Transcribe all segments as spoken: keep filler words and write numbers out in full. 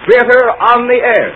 Theater on the Air.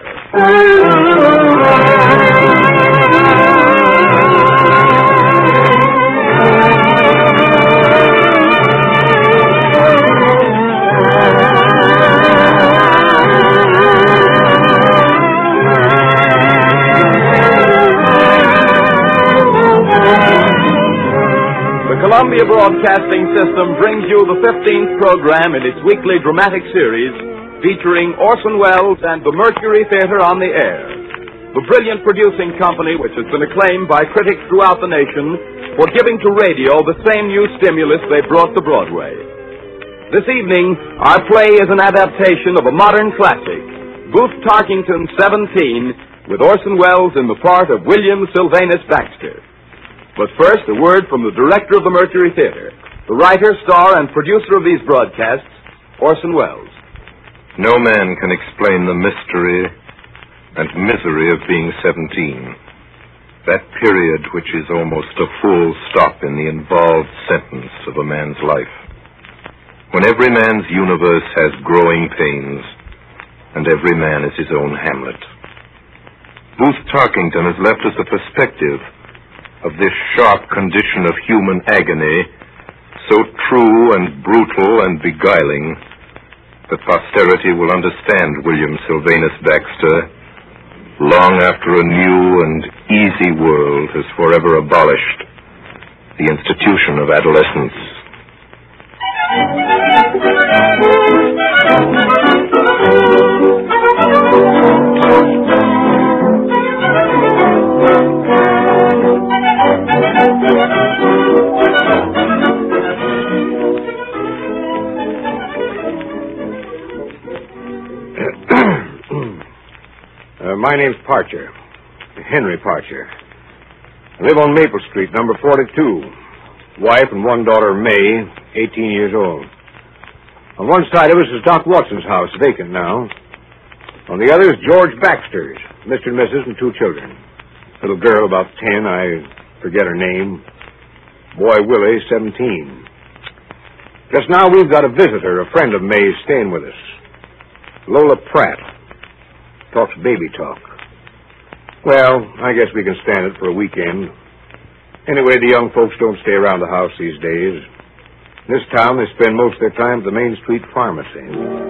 The Columbia Broadcasting System brings you the fifteenth program in its weekly dramatic series featuring Orson Welles and the Mercury Theater on the Air, the brilliant producing company which has been acclaimed by critics throughout the nation for giving to radio the same new stimulus they brought to Broadway. This evening, our play is an adaptation of a modern classic, Booth Tarkington seventeen, with Orson Welles in the part of William Sylvanus Baxter. But first, a word from the director of the Mercury Theater, the writer, star, and producer of these broadcasts, Orson Welles. No man can explain the mystery and misery of being seventeen. That period which is almost a full stop in the involved sentence of a man's life. When every man's universe has growing pains, and every man is his own Hamlet. Booth Tarkington has left us a perspective of this sharp condition of human agony, so true and brutal and beguiling that posterity will understand William Sylvanus Baxter long after a new and easy world has forever abolished the institution of adolescence. Uh, my name's Parcher, Henry Parcher. I live on Maple Street, number forty-two. Wife and one daughter, May, eighteen years old. On one side of us is Doc Watson's house, vacant now. On the other is George Baxter's, Mister and Missus and two children. Little girl about ten, I forget her name. Boy Willie, seventeen. Just now we've got a visitor, a friend of May's, staying with us. Lola Pratt. Talks baby talk. Well, I guess we can stand it for a weekend. Anyway, the young folks don't stay around the house these days. In this town, they spend most of their time at the Main Street Pharmacy.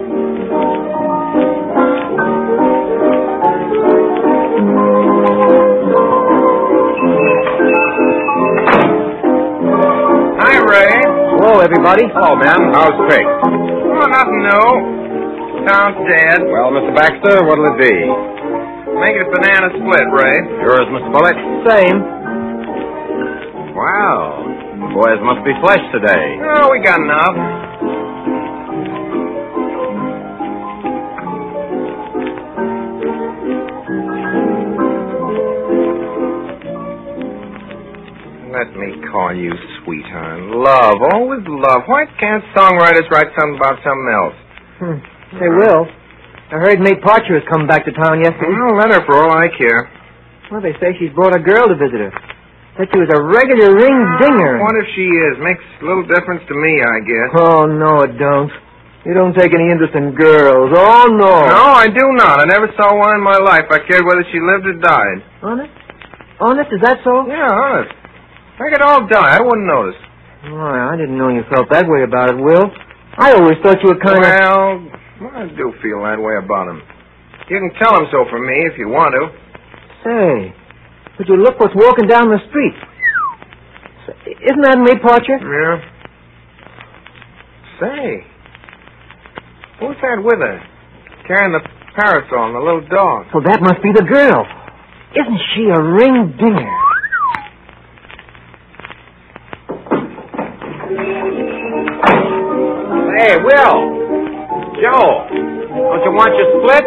Hi, Ray. Hello, everybody. Hello, man. How's Peg? Oh, nothing new. Sounds dead. Well, Mister Baxter, what'll it be? Make it a banana split, Ray. Yours, Mister Bullitt? Same. Wow. Boys must be flesh today. Oh, we got enough. Let me call you sweetheart. Love, always love. Why can't songwriters write something about something else? Hmm. They will. I heard May Parcher has come back to town yesterday. Well, let her for all I care. Well, they say she's brought a girl to visit her. Said she was a regular ring-dinger. What if she is? Makes little difference to me, I guess. Oh, no, it don't. You don't take any interest in girls. Oh, no. No, I do not. I never saw one in my life. I cared whether she lived or died. Honest? Honest? Is that so? Yeah, honest. I could all die. I wouldn't notice. Oh, I didn't know you felt that way about it, Will. I always thought you were kind of... Well... Well, I do feel that way about him. You can tell him so for me if you want to. Say, would you look what's walking down the street? Isn't that May Parcher? Yeah. Say, who's that with her? Carrying the parasol and the little dog. So that must be the girl. Isn't she a ring-dinger? Hey, Will! Joe, don't you want your split?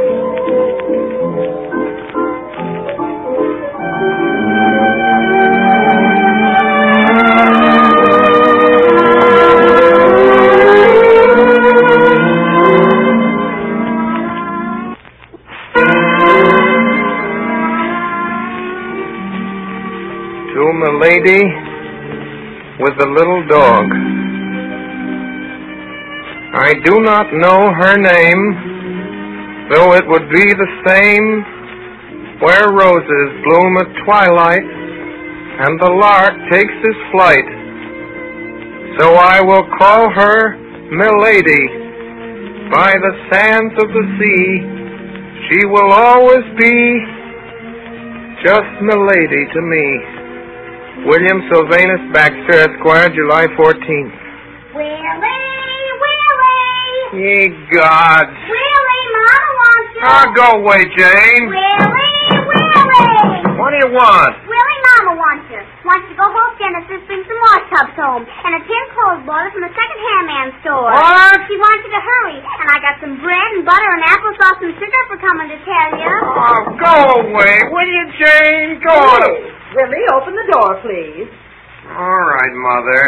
To my lady with the little dog. I do not know her name, though it would be the same where roses bloom at twilight and the lark takes his flight. So I will call her Milady. By the sands of the sea, she will always be just Milady to me. William Sylvanus Baxter, Esquire, July fourteenth. Willie, Willie! Ye gods. Willie, Mama wants you. Oh, go away, Jane. Willie, Willie! What do you want? Willie, Mama wants you. Wants to go home, Genesis, bring some wash tubs home, and a tin clothes boiler from the second-hand man store. What? She wants you to hurry, and I got some bread and butter and applesauce and sugar for coming to tell you. Oh, go away, will you, Jane? Go on. Willie, open the door, please. All right, Mother.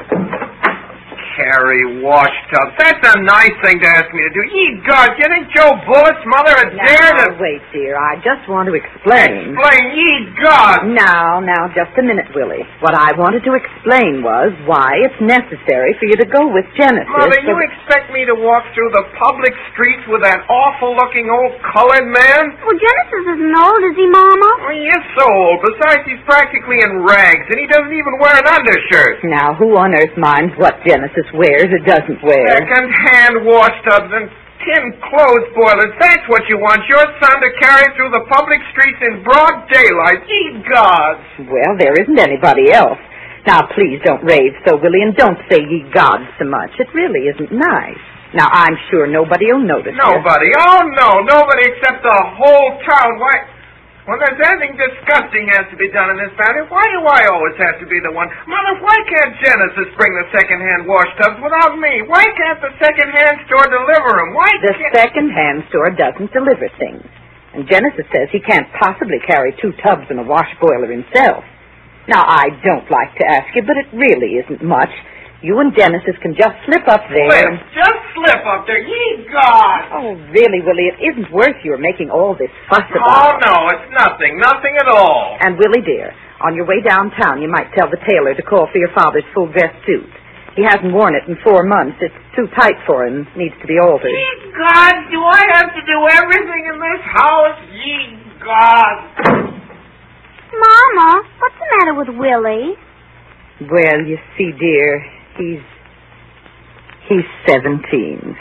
Carry wash tubs. That's a nice thing to ask me to do. Ye God, you think Joe Bullitt's mother had dared to... Now, wait, dear. I just want to explain. Explain, ye God! Now, now, just a minute, Willie. What I wanted to explain was why it's necessary for you to go with Genesis. Mother, so you expect me to walk through the public streets with that awful-looking old colored man? Well, Genesis isn't old, is he, Mama? Well, he is so old. Besides, he's practically in rags, and he doesn't even wear an undershirt. Now, who on earth minds what Genesis wears or doesn't wear? Second-hand wash tubs and tin clothes boilers. That's what you want your son to carry through the public streets in broad daylight. Ye gods! Well, there isn't anybody else. Now, please don't rave so, Willie, and don't say ye gods so much. It really isn't nice. Now, I'm sure nobody will notice you. Nobody? Oh, no. Nobody except the whole town. Why... When there's anything disgusting has to be done in this family, why do I always have to be the one? Mother, why can't Genesis bring the second-hand wash tubs without me? Why can't the second-hand store deliver them? Why The can't... second-hand store doesn't deliver things. And Genesis says he can't possibly carry two tubs and a wash boiler himself. Now, I don't like to ask you, but it really isn't much. You and Genesis can just slip up there. Slip? And... Just slip up there. Ye God! Oh, really, Willie, it isn't worth your making all this fuss Oh, about. no, it's nothing. Nothing at all. And, Willie, dear, on your way downtown, you might tell the tailor to call for your father's full-dress suit. He hasn't worn it in four months. It's too tight for him. Needs to be altered. Ye God, do I have to do everything in this house? Ye God! Mama, what's the matter with Willie? Well, you see, dear, he's... he's seventeen.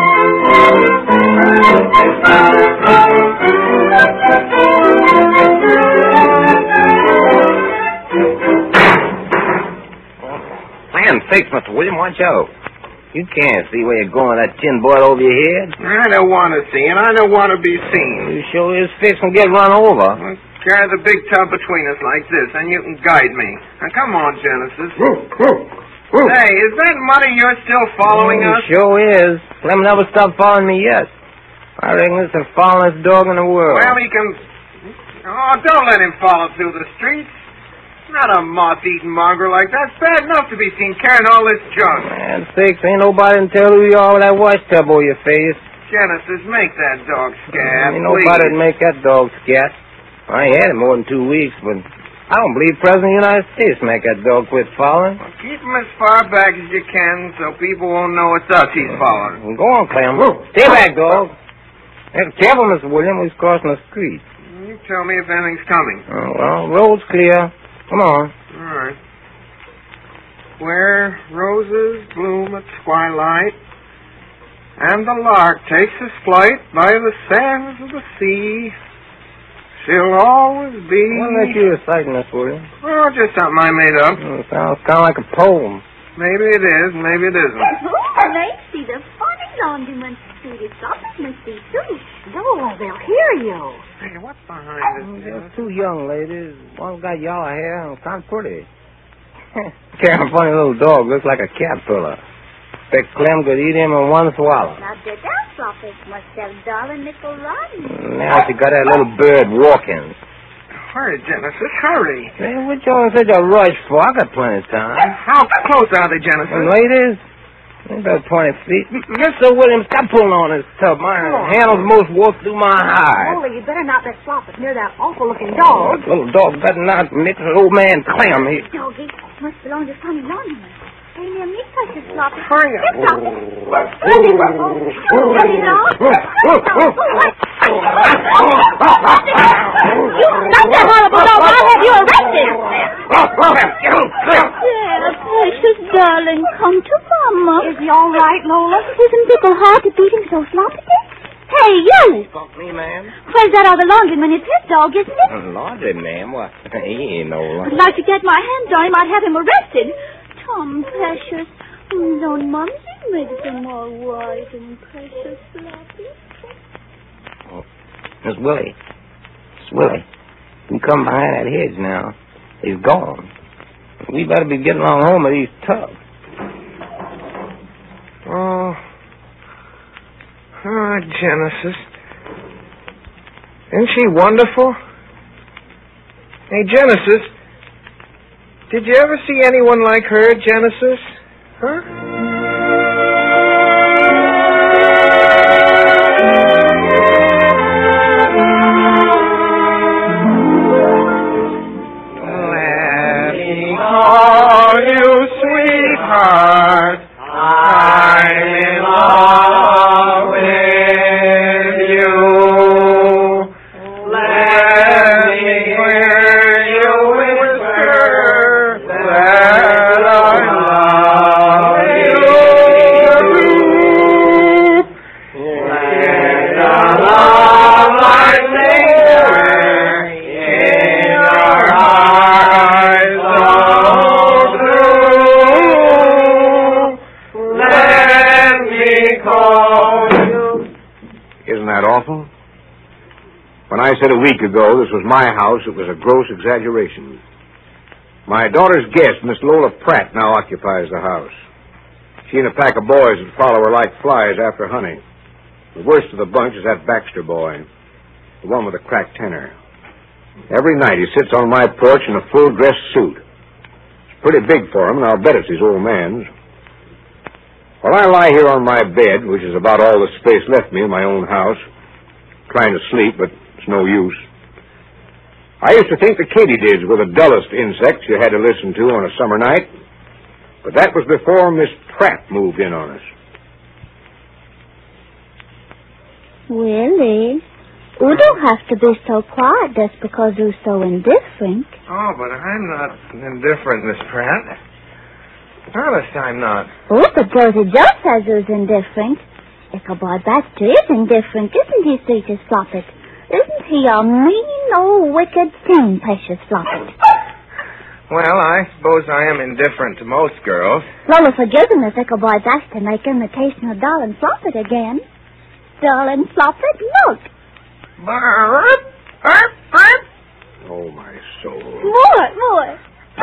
Land sakes, Mister William, watch out. You can't see where you're going with that tin boil over your head. I don't want to see, and I don't want to be seen. You sure his face will get run over. Well, carry the big tub between us like this, and you can guide me. Now, come on, Genesis. Hey, is that Muddy you're still following Oh, us? Sure is. Clem never stopped following me yet. I reckon it's the followingest dog in the world. Well, he can... Oh, don't let him follow through the streets. Not a moth-eating mongrel like that. It's bad enough to be seen carrying all this junk. Man sakes, ain't nobody can tell who you are with that wash tub over your face. Genesis, make that dog scat, Ain't please. nobody would make that dog scat. I ain't had it more than two weeks, but I don't believe President of the United States make that dog quit following. Well, keep him as far back as you can so people won't know it's us he's following. Well, go on, Clem. Stay back, dog. Hey, careful, Mister William. He's crossing the street. You tell me if anything's coming. Oh, well, road's clear. Come on. All right. Where roses bloom at twilight, and the lark takes his flight by the sands of the sea, she'll always be... What makes you reciting this, William? Well, just something I made up. Oh, it sounds kind of like a poem. Maybe it is, maybe it isn't. Oh, Lacey, the funny laundryman's suit is up in the seat, too. Oh, they'll hear you. Hey, what's behind Oh, this? there's two young ladies. One's got yellow hair and kind of pretty. Carrying a funny little dog. Looks like a caterpillar. Expect Clem could eat him in one swallow. Now, the dance office must have dollar nickel rotten. Now she got that little bird walking. Hurry, Genesis, hurry. Hey, what you in such a rush for? I got plenty of time. How close are they, Genesis? And ladies, about twenty feet. Mister Williams, stop pulling on this tub. My handle's most wolf through my hide. Molly, you better not let flop it near that awful-looking dog. Little dog better not mix with old man Clem. He... Doggy must belong to Sonny Laundryman. Hey, near me, precious Floppy. Hurry up. Here, Floppy. Let me go. Let me go. You like that horrible dog. I'll have you arrested. There, precious darling, come to Mama. Is he all right, Lola? Isn't it a hard to beat him so, Floppy? Hey, you! Fuck me, ma'am. Where's that other laundry when it's his dog, isn't it? Laundry, ma'am? What? He ain't no I'd like to get my hands on him. I'd have him arrested. Tom, precious. Don't Mumsy make them all white and precious, Floppy? Oh, Miss Willie. Miss Willie. You come behind that hedge now. He's gone. We better be getting along home with these tubs. Oh. Oh, Genesis. Isn't she wonderful? Hey, Genesis. Did you ever see anyone like her, Genesis? Huh? Let me call you sweetheart. I'm in love with you. Let me hear you whisper that I love you. Let the love I linger in your eyes so blue. Let me call you. Isn't that awful? When I said a week ago this was my house, it was a gross exaggeration. My daughter's guest, Miss Lola Pratt, now occupies the house. She and a pack of boys that follow her like flies after honey. The worst of the bunch is that Baxter boy, the one with the cracked tenor. Every night he sits on my porch in a full-dress suit. It's pretty big for him, and I'll bet it's his old man's. While I lie here on my bed, which is about all the space left me in my own house, trying to sleep, but it's no use. I used to think the katydids were the dullest insects you had to listen to on a summer night, but that was before Miss Pratt moved in on us. Willie, you don't have to be so quiet just because you're so indifferent. Oh, but I'm not indifferent, Miss Pratt. Honest, I'm not. Oh, but Josie Joe says you're indifferent. Ichabod Baxter is indifferent, isn't he, sweetest Floppet? Isn't he a mean old wicked thing, precious Floppet? Well, I suppose I am indifferent to most girls. Lola, forgive him if Ichabod Baxter make imitation of Darlin' Floppet again. Darlin' Floppet, look. Oh, my soul. More, more.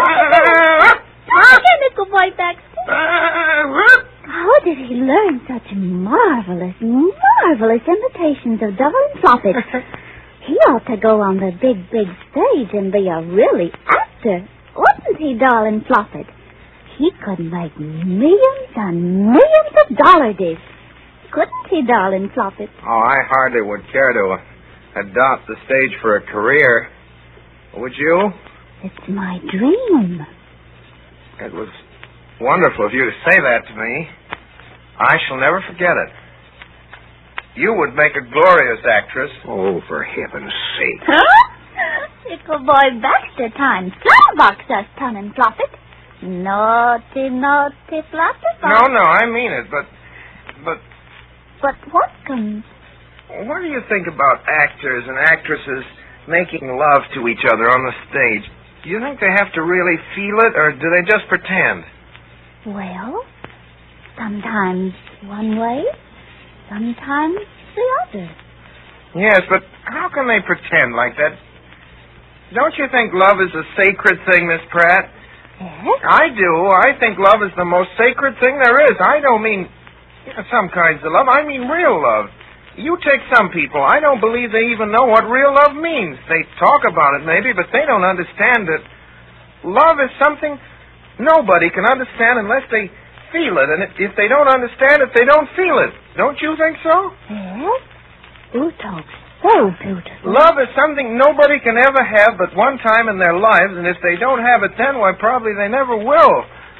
Again, Ichabod Baxter. How did he learn such marvelous, marvelous imitations of Darlin' Floppet? He ought to go on the big, big stage and be a really actor. Wasn't he, Darlin' Floppet? He could make millions and millions of dollars. Couldn't he, Darlin' Floppet? Oh, I hardly would care to adopt the stage for a career. Would you? It's my dream. It was wonderful of you to say that to me. I shall never forget it. You would make a glorious actress. Oh, for heaven's sake. Huh? Ichabod Baxter times Slowbox us, Darlin' Floppet. Naughty, naughty Floppet. No, no, I mean it, but... But... But what comes? What do you think about actors and actresses making love to each other on the stage? Do you think they have to really feel it, or do they just pretend? Well, sometimes one way, sometimes the other. Yes, but how can they pretend like that? Don't you think love is a sacred thing, Miss Pratt? Yes? I do. I think love is the most sacred thing there is. I don't mean you know, some kinds of love. I mean real love. You take some people. I don't believe they even know what real love means. They talk about it maybe, but they don't understand it. Love is something nobody can understand unless they feel it. And if they don't understand it, they don't feel it. Don't you think so? Yes? You talk so beautiful. Love is something nobody can ever have but one time in their lives, and if they don't have it then, why, probably they never will.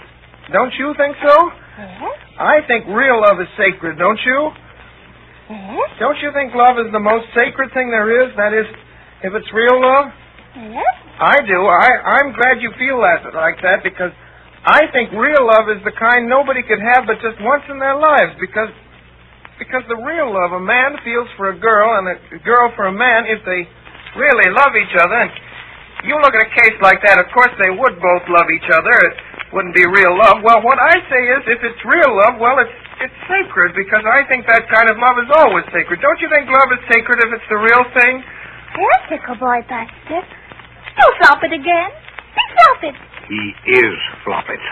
Don't you think so? Yes. I think real love is sacred, don't you? Yes. Don't you think love is the most sacred thing there is? That is, if it's real love? Yes. I do. I, I'm glad you feel that like that because I think real love is the kind nobody could have but just once in their lives because because the real love a man feels for a girl and a girl for a man if they really love each other. And you look at a case like that, of course they would both love each other. It wouldn't be real love. Well, what I say is if it's real love, well, it's it's sacred because I think that kind of love is always sacred. Don't you think love is sacred if it's the real thing? Yes, Tickle Boy Buster. You flop it again. Big flop it. He is Floppet.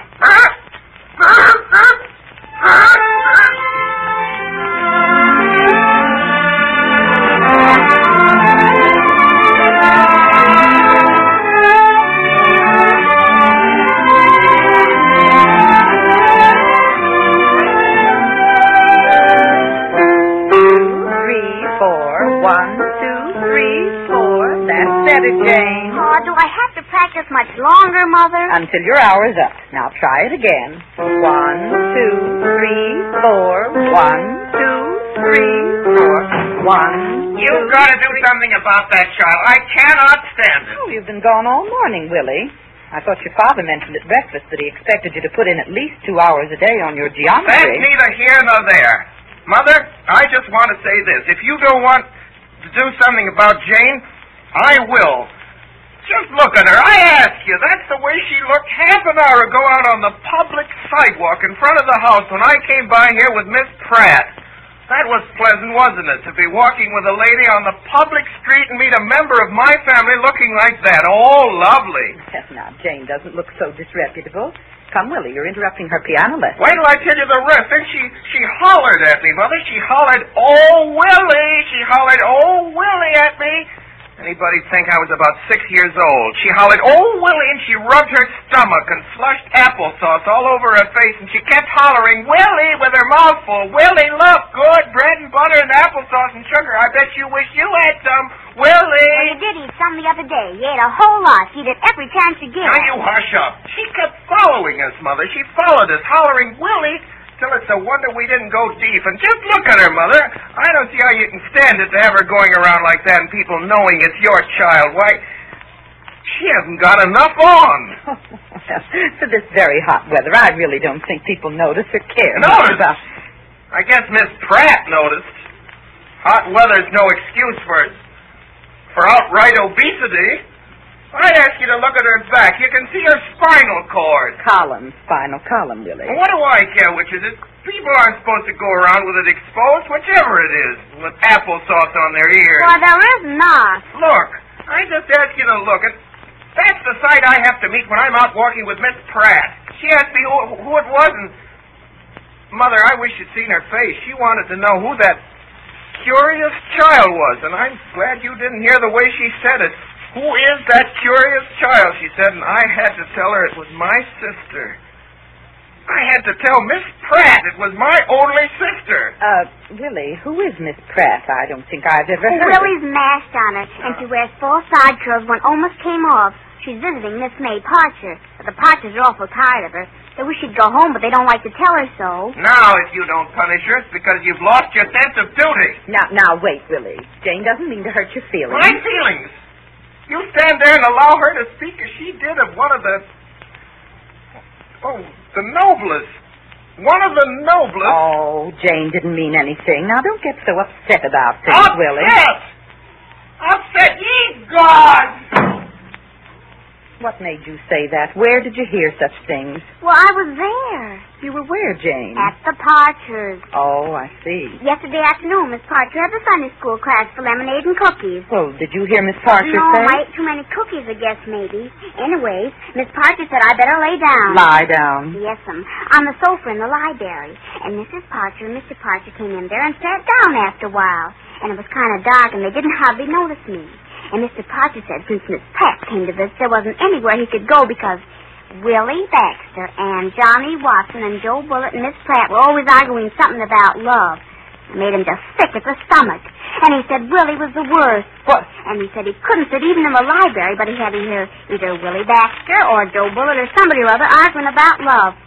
Jane. Oh, do I have to practice much longer, Mother? Until your hour's up. Now try it again. One, two, three, four. One, two, three, four. One, two, You've got to do three. something about that child. I cannot stand it. Oh, you've been gone all morning, Willie. I thought your father mentioned at breakfast that he expected you to put in at least two hours a day on your That's geometry. neither here nor there. Mother, I just want to say this. If you don't want to do something about Jane, I will. Just look at her. I ask you. That's the way she looked half an hour ago out on the public sidewalk in front of the house when I came by here with Miss Pratt. That was pleasant, wasn't it, to be walking with a lady on the public street and meet a member of my family looking like that? Oh, lovely. Now, Jane doesn't look so disreputable. Come, Willie, you're interrupting her piano lesson. Wait till I tell you the rest. Then she, she hollered at me, Mother. She hollered, "Oh, Willie!" She hollered, "Oh, Willie!" at me. Anybody'd think I was about six years old. She hollered, "Oh, Willie," and she rubbed her stomach and flushed applesauce all over her face, and she kept hollering, "Willie," with her mouth full. "Willie, look, good bread and butter and applesauce and sugar. I bet you wish you had some. Willie!" Well, you did eat some the other day. You ate a whole lot. You did every chance you get. Now you hush up. She kept following us, Mother. She followed us, hollering, "Willie," till it's a wonder we didn't go deep. And just look at her, Mother. I don't see how you can stand it to have her going around like that and people knowing it's your child. Why, she hasn't got enough on. For this very hot weather, I really don't think people notice or care. Notice? About... I guess Miss Pratt noticed. Hot weather's no excuse for for outright obesity. I'd ask you to look at her back. You can see her spinal cord. Column, spinal column, Willie. Well, what do I care which is it? People aren't supposed to go around with it exposed, whichever it is, with applesauce on their ears. Well, there is not. Look, I just ask you to look at. That's the sight I have to meet when I'm out walking with Miss Pratt. She asked me who, who it was, and Mother, I wish you'd seen her face. She wanted to know who that curious child was, and I'm glad you didn't hear the way she said it. "Who is that curious child?" she said, and I had to tell her it was my sister. I had to tell Miss Pratt it was my only sister. Uh, Willie, who is Miss Pratt? I don't think I've ever heard Willie's mashed on her, and she wears four side curls. One almost came off. She's visiting Miss May Parcher. But the Parchers are awful tired of her. They wish she'd go home, but they don't like to tell her so. Now, if you don't punish her, it's because you've lost your sense of duty. Now, now, wait, Willie. Jane doesn't mean to hurt your feelings. My feelings? You stand there and allow her to speak as she did of one of the... Oh, the noblest. One of the noblest... Oh, Jane didn't mean anything. Now, don't get so upset about things, upset! Willie. Upset, ye gods! What made you say that? Where did you hear such things? Well, I was there. You were where, Jane? At the Parchers. Oh, I see. Yesterday afternoon, Miss Parcher had the Sunday school class for lemonade and cookies. Well, did you hear Miss Parcher no, say? No, I ate too many cookies, I guess, maybe. Anyways, Miss Parcher said I better lay down. Lie down. Yes, um, on the sofa in the library. And Missus Parcher and Mister Parcher came in there and sat down after a while. And it was kind of dark, and they didn't hardly notice me. And Mister Parcher said since Miss Pratt came to visit, there wasn't anywhere he could go because Willie Baxter and Johnny Watson and Joe Bullitt and Miss Pratt were always arguing something about love. It made him just sick at the stomach. And he said Willie was the worst. What? And he said he couldn't sit even in the library, but he had to hear either Willie Baxter or Joe Bullitt or somebody or other arguing about love.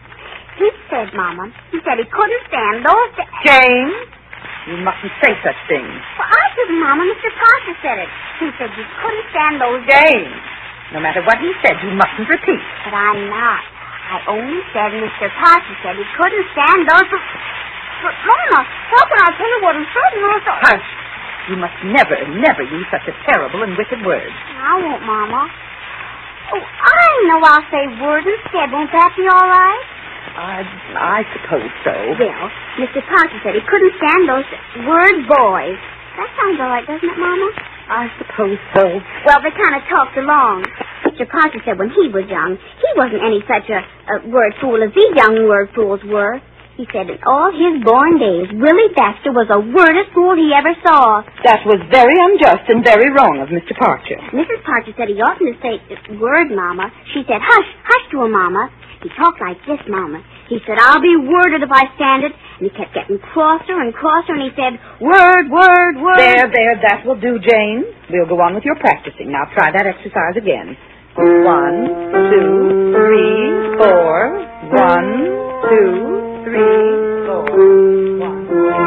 He said, Mama, he said he couldn't stand those... Jane, you mustn't say such things. Well, I didn't, Mama. Mister Parker said it. He said you couldn't stand those... Jane, no matter what he said, you mustn't repeat. But I'm not. I only said Mister Parker said he couldn't stand those... But, Mama, how can I tell you what he said? And also... Hush. You must never, never use such a terrible and wicked word. I won't, Mama. Oh, I know I'll say words instead. Won't that be all right? I, I suppose so. Well, Mister Parker said he couldn't stand those word boys. That sounds all right, doesn't it, Mama? I suppose so. Well, they kind of talked along. Mister Parker said when he was young, he wasn't any such a, a word fool as these young word fools were. He said in all his born days, Willie Baxter was the wordest fool he ever saw. That was very unjust and very wrong of Mister Parker. Missus Parker said he oughtn't to say word, Mama. She said, hush, hush to him, Mama. He talked like this, Mama. He said, I'll be worded if I stand it. And he kept getting crosser and crosser, and he said, word, word, word. There, there, that will do, Jane. We'll go on with your practicing. Now try that exercise again. One, two, three, four. One, two, three, four. One.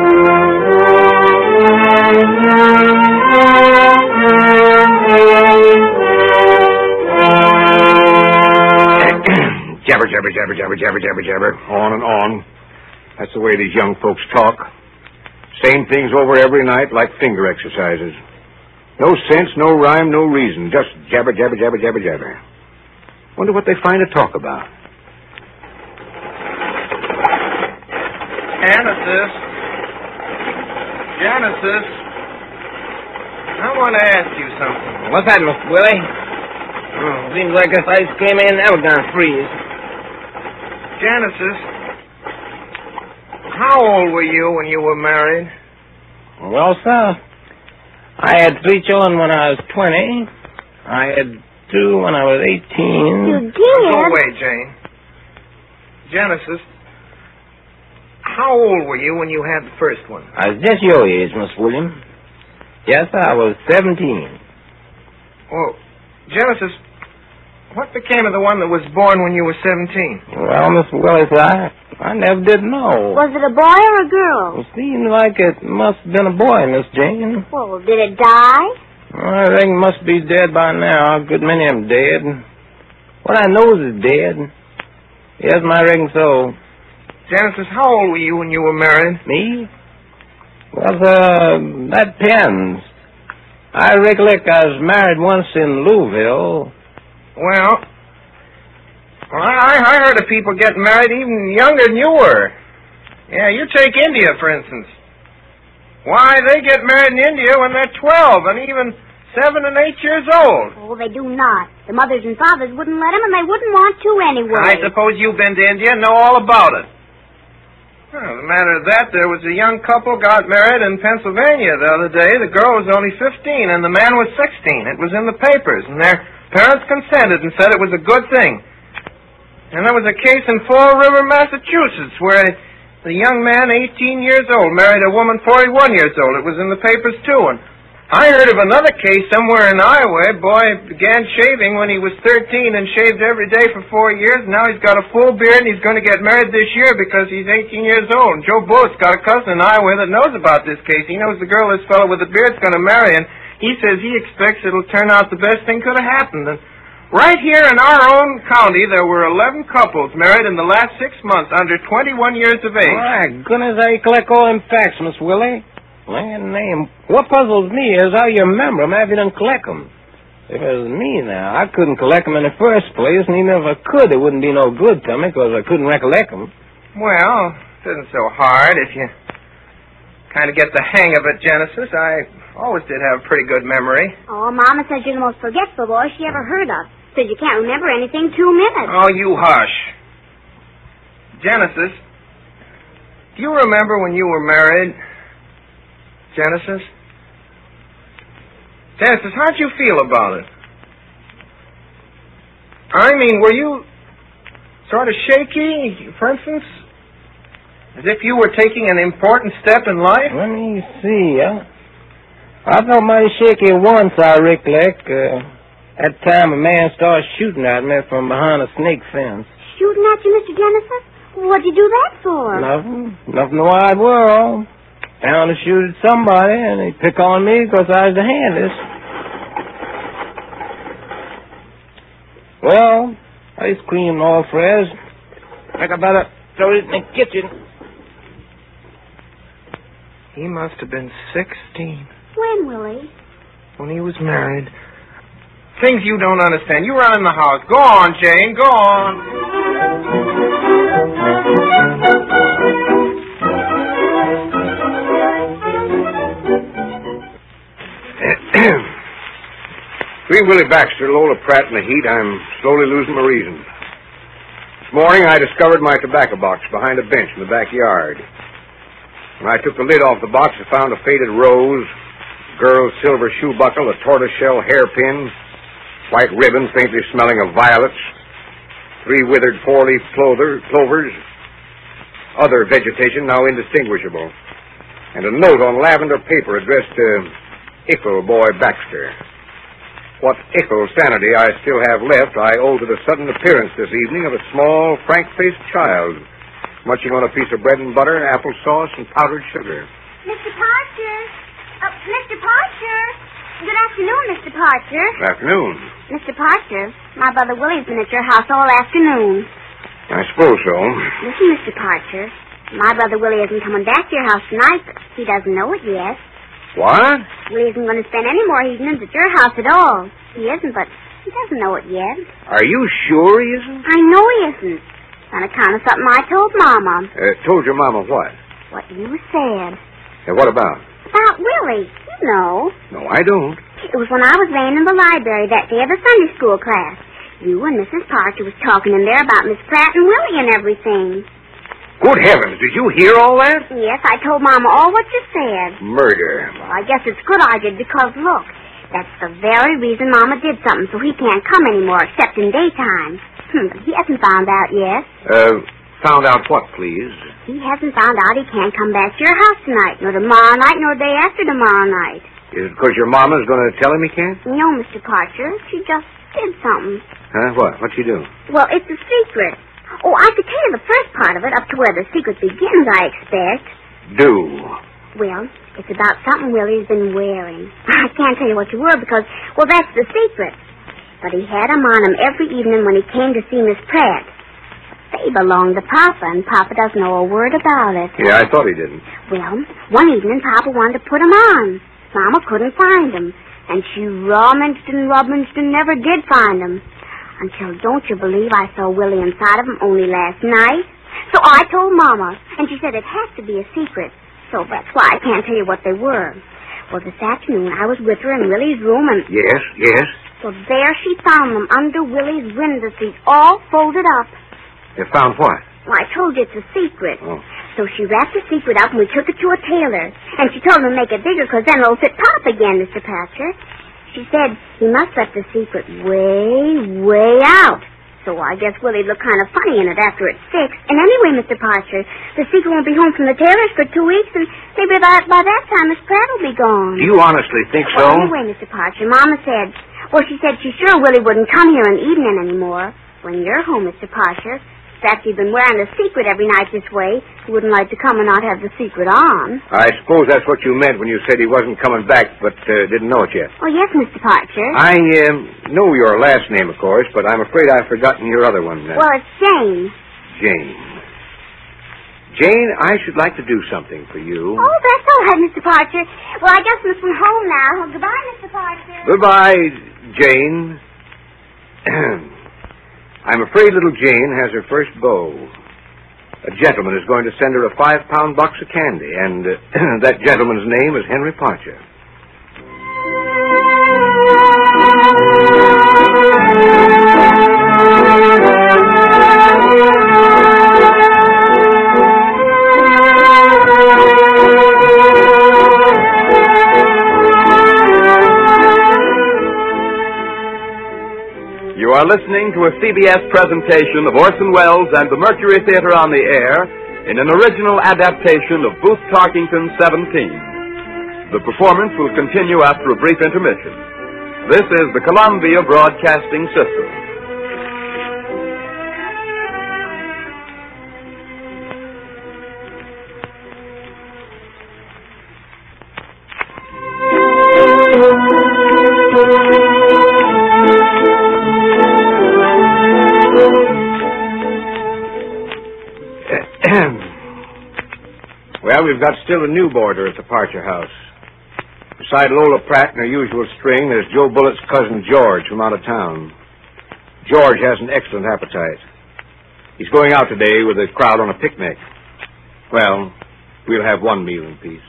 Jabber, jabber, jabber, jabber, jabber, jabber, jabber. On and on. That's the way these young folks talk. Same things over every night like finger exercises. No sense, no rhyme, no reason. Just jabber, jabber, jabber, jabber, jabber. Wonder what they find to talk about. Genesis. Genesis. I want to ask you something. What's that, Mister Willie? Oh, seems like this ice came in, never gonna freeze. Genesis, how old were you when you were married? Well, sir, I had three children when I was twenty. I had two when I was eighteen. You did? Go away, Jane. Genesis, how old were you when you had the first one? I was just your age, Miss William. Yes, sir, I was seventeen. Well, Genesis, what became of the one that was born when you were seventeen? Well, Mister Willie, I, I never did know. Was it a boy or a girl? It seemed like it must have been a boy, Miss Jane. Well, did it die? Well, I think it must be dead by now. A good many of them dead. What I know is dead. Yes, I reckon so. Genesis, how old were you when you were married? Me? Well, uh, that depends. I recollect I was married once in Louisville. Well, well I, I heard of people getting married even younger than you were. Yeah, you take India, for instance. Why, they get married in India when they're twelve and even seven and eight years old. Oh, they do not. The mothers and fathers wouldn't let them, and they wouldn't want to anyway. I suppose you've been to India and know all about it. Well, the matter of that, there was a young couple got married in Pennsylvania the other day. The girl was only fifteen and the man was sixteen. It was in the papers, and their parents consented and said it was a good thing. And there was a case in Fall River, Massachusetts, where the young man, eighteen years old, married a woman forty-one years old. It was in the papers, too. And I heard of another case somewhere in Iowa. A boy began shaving when he was thirteen and shaved every day for four years. Now he's got a full beard and he's going to get married this year because he's eighteen years old. And Joe Bullock's got a cousin in Iowa that knows about this case. He knows the girl this fellow with the beard's going to marry, and he says he expects it'll turn out the best thing could have happened. And right here in our own county, there were eleven couples married in the last six months under twenty-one years of age. My goodness, how you collect all them facts, Miss Willie? Land name. What puzzles me is how you remember them after you didn't collect them. If it was me now, I couldn't collect them in the first place, and even if I could, it wouldn't be no good to me because I couldn't recollect them. Well, it isn't so hard if you kind of get the hang of it, Genesis. I always did have a pretty good memory. Oh, Mama says you're the most forgetful boy she ever heard of. Says you can't remember anything two minutes. Oh, you hush. Genesis, do you remember when you were married? Genesis? Genesis, how'd you feel about it? I mean, were you sort of shaky, for instance? As if you were taking an important step in life? Let me see, huh? I felt mighty shaky once, I recollect. Uh, that time a man started shooting at me from behind a snake fence. Shooting at you, Mister Genesis? What'd you do that for? Nothing. Nothing in the wide world. Down to shoot at somebody, and they pick on me because I was the handiest. Well, ice cream and all, Fres. I think I better throw it in the kitchen. He must have been sixteen When, Willie? when he was married. Things you don't understand. You run in the house. Go on, Jane. Go on. Between Willie Baxter, Lola Pratt, and the heat, I'm slowly losing my reason. This morning, I discovered my tobacco box behind a bench in the backyard. When I took the lid off the box, I found a faded rose, girl's silver shoe buckle, a tortoiseshell hairpin, white ribbon faintly smelling of violets, three withered four-leaf clover, clovers, other vegetation now indistinguishable, and a note on lavender paper addressed to Ickle Boy Baxter. What ickle sanity I still have left I owe to the sudden appearance this evening of a small, frank-faced child, munching on a piece of bread and butter, applesauce, and powdered sugar. Mister Parcher. Oh, Mister Parcher. Good afternoon, Mister Parcher. Good afternoon. Mister Parcher, my brother Willie's been at your house all afternoon. I suppose so. Listen, Mister Parcher, my brother Willie isn't coming back to your house tonight, but he doesn't know it yet. What? Willie isn't going to spend any more evenings at your house at all. He isn't, but he doesn't know it yet. Are you sure he isn't? I know he isn't. On account of something I told Mama. Uh, told your mama what? What you said. Uh, what about? About Willie. You know. No, I don't. It was when I was laying in the library that day of the Sunday school class. You and Missus Parcher was talking in there about Miss Pratt and Willie and everything. Good heavens, did you hear all that? Yes, I told Mama all what you said. Murder. Well, I guess it's good I did because, look, that's the very reason Mama did something so he can't come anymore except in daytime. Hmm, but he hasn't found out yet. Uh, found out what, please? He hasn't found out he can't come back to your house tonight, nor tomorrow night, nor day after tomorrow night. Is it because your mama's going to tell him he can't? No, Mister Parcher. She just did something. Huh? What? What'd she do? Well, it's a secret. Oh, I could tell you the first part of it, up to where the secret begins, I expect. Do. Well, it's about something Willie's been wearing. I can't tell you what you were because, well, that's the secret. But he had 'em on him every evening when he came to see Miss Pratt. They belong to Papa, and Papa doesn't know a word about it. Yeah, I thought he didn't. Well, one evening Papa wanted to put 'em on. Mama couldn't find 'em, and she rummaged and rummaged and never did find 'em. Until, don't you believe, I saw Willie inside of 'em only last night. So I told Mama, and she said it has to be a secret. So that's why I can't tell you what they were. Well, this afternoon I was with her in Willie's room, and... Yes, yes. Well, there she found them under Willie's window seat, all folded up. You found what? Well, I told you it's a secret. Oh. So she wrapped the secret up, and we took it to a tailor. And she told him to make it bigger, because then it'll fit Pop again, Mister Patcher. She said he must let the secret way, way out. So I guess Willie looked kind of funny in it after it's fixed. And anyway, Mister Parcher, the secret won't be home from the tailor's for two weeks, and maybe by, by that time Miss Pratt will be gone. Do you honestly think so? Well, anyway, Mister Parcher, Mama said... Well, she said she's sure Willie wouldn't come here in the evening anymore. When you're home, Mister Parcher, after you've been wearing the secret every night this way, you wouldn't like to come and not have the secret on. I suppose that's what you meant when you said he wasn't coming back, but uh, didn't know it yet. Oh, yes, Mister Parcher. I um, know your last name, of course, but I'm afraid I've forgotten your other one. Uh, well, it's Jane. Jane. Jane, I should like to do something for you. Oh, that's all right, Mister Parcher. Well, I guess I'm from home now. Well, goodbye, Mister Parcher. Goodbye, Jane. I'm afraid little Jane has her first beau. A gentleman is going to send her a five-pound box of candy, and uh, that gentleman's name is Henry Parcher. You are listening to a C B S presentation of Orson Welles and the Mercury Theater on the Air in an original adaptation of Booth Tarkington's Seventeen. The performance will continue after a brief intermission. This is the Columbia Broadcasting System. we've got still a new boarder at the Parcher house. Beside Lola Pratt in her usual string, there's Joe Bullett's cousin George from out of town. George has an excellent appetite. He's going out today with a crowd on a picnic. Well, we'll have one meal in peace.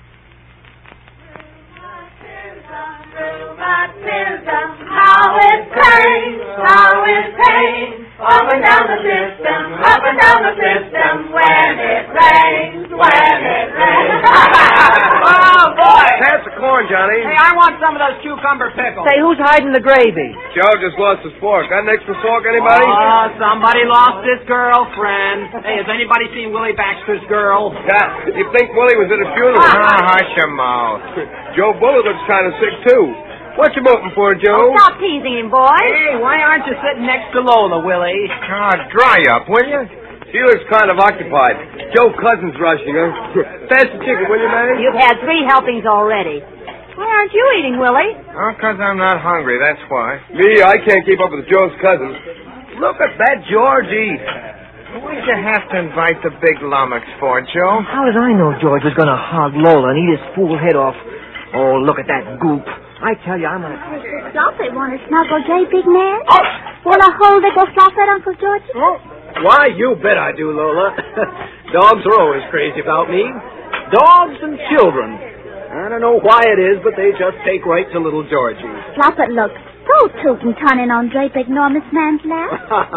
How it pains, how it pains, up and down the system, up and down the system, when it rains, when it rains. Oh, boy! Pass the corn, Johnny. Hey, I want some of those cucumber pickles. Say, who's hiding the gravy? Joe just lost his fork. Got an extra fork, anybody? Oh, somebody lost his girlfriend. Hey, has anybody seen Willie Baxter's girl? Yeah, you think Willie was at a funeral? Ah, hush your mouth. Joe Bullet looks kind of sick, too. What you voting for, Joe? Oh, stop teasing him, boy. Hey, why aren't you sitting next to Lola, Willie? Ah, dry up, will you? She looks kind of occupied. Joe Cousin's rushing her. Pass the chicken, will you, man? You've had three helpings already. Why aren't you eating, Willie? Oh, because I'm not hungry, that's why. Me, I can't keep up with Joe's cousins. Look at that George eat. Why'd you have to invite the big lummox for, Joe? How did I know George was going to hog Lola and eat his fool head off? Oh, look at that goop. I tell you, I'm going to... Floppet want to snuggle J, big man? Oh. Want to hold it, go Floppet, Uncle George? Oh. Why, you bet I do, Lola. Dogs are always crazy about me. Dogs and children. I don't know why it is, but they just take right to little Georgie. Floppet looks so tootin' tunnin' on J, big enormous man's lap.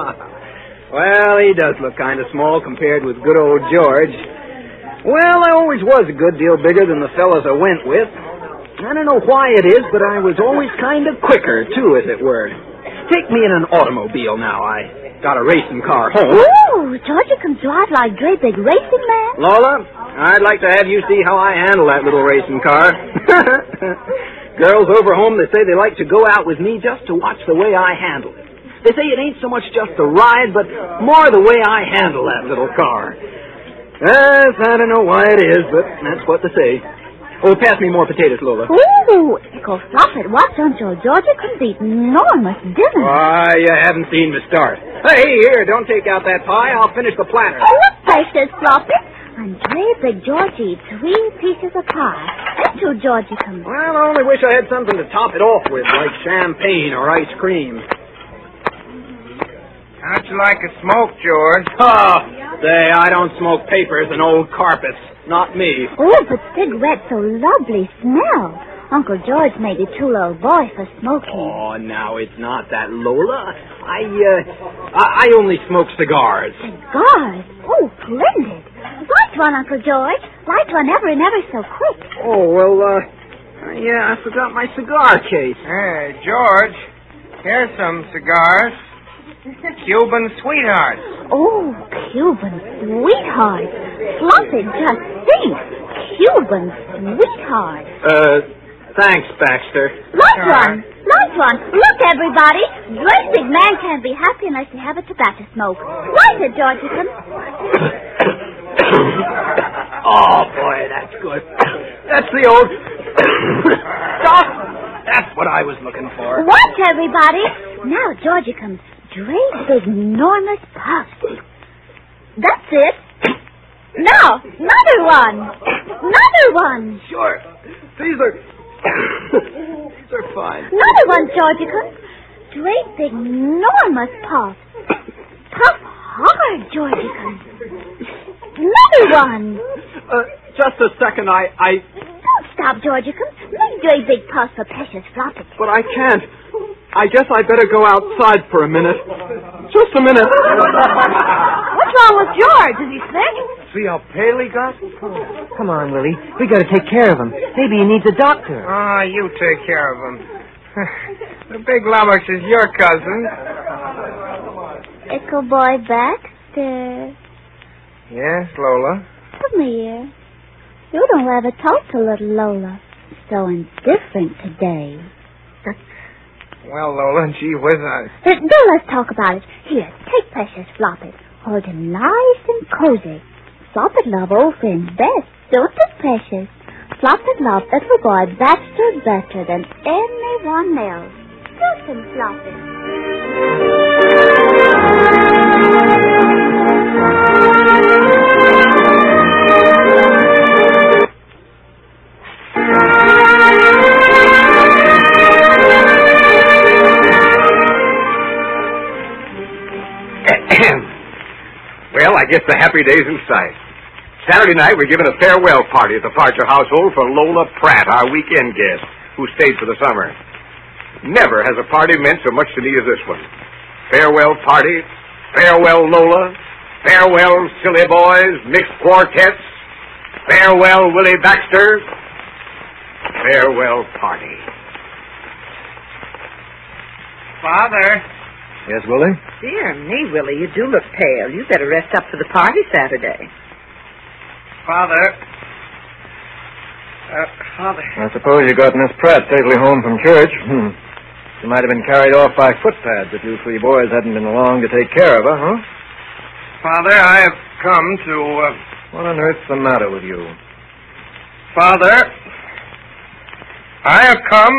Well, he does look kind of small compared with good old George. Well, I always was a good deal bigger than the fellas I went with. I don't know why it is, but I was always kind of quicker, too, as it were. Take me in an automobile now. I got a racing car home. Ooh, Georgia can drive like great big racing man. Lola, I'd like to have you see how I handle that little racing car. Girls over home, they say they like to go out with me just to watch the way I handle it. They say it ain't so much just the ride, but more the way I handle that little car. Yes, I don't know why it is, but that's what they say. Oh, pass me more potatoes, Lola. Ooh, go Floppet, watch Uncle Georgia can beat enormous dinner. Why, you haven't seen me start. Hey, here, don't take out that pie. I'll finish the platter. Oh, look, precious Floppet. And great big Georgie eats three pieces of pie. And two Georgie comes. Well, I only wish I had something to top it off with, like champagne or ice cream. How'd you like a smoke, George? Oh, say, I don't smoke papers and old carpets. Not me. Oh, but cigarettes so lovely smell. Uncle George made a too little boy for smoking. Oh, now it's not that, Lola. I, uh, I, I only smoke cigars. Cigars? Oh, splendid. Light one, Uncle George. Light one ever and ever so quick. Oh, well, uh, yeah, I forgot my cigar case. Hey, George, here's some cigars. Cuban sweethearts. Oh, Cuban sweethearts. Floppet, just think. Cuban sweethearts. Uh, thanks, Baxter. Light one. Light one. Look, everybody. Great big man can't be happy unless you have a tobacco smoke. Light it, Georgieton. Oh, boy, that's good. That's the old... Stop! That's what I was looking for. Watch, everybody. Now, Georgie comes. Great big enormous puff. That's it. Now, another one. Another one. Sure. These are... These are fine. Another one, Georgicum. Great big enormous puff. Puff hard, Georgicum. Another one. Uh, just a second, I... I... Don't stop, Georgicum. Make great big puffs for precious Floppet. But I can't. I guess I better go outside for a minute. Just a minute. What's wrong with George? Is he sick? See how pale he got? Oh, come on, Willie. We got to take care of him. Maybe he needs a doctor. Ah, you take care of him. The big lummox is your cousin. Echo boy Baxter. Yes, Lola? Come here. You don't ever talk to little Lola. So indifferent today. Well, Lola, gee whiz, I... Uh, now let's talk about it. Here, take precious Floppet. Hold him nice and cozy. Floppet love old friends best, don't it, precious? Floppet love little boy Baxter better than anyone else. Just him, Floppet. I guess the happy day's in sight. Saturday night, we're giving a farewell party at the Parcher household for Lola Pratt, our weekend guest, who stayed for the summer. Never has a party meant so much to me as this one. Farewell party, farewell Lola, farewell Silly Boys, mixed quartets, farewell Willie Baxter, farewell party. Father. Yes, Willie? Dear me, Willie, you do look pale. You better rest up for the party Saturday. Father. Uh, Father. I suppose you got Miss Pratt safely home from church. Hmm. She might have been carried off by footpads if you three boys hadn't been along to take care of her, huh? Father, I have come to... Uh... What on earth's the matter with you? Father, I have come...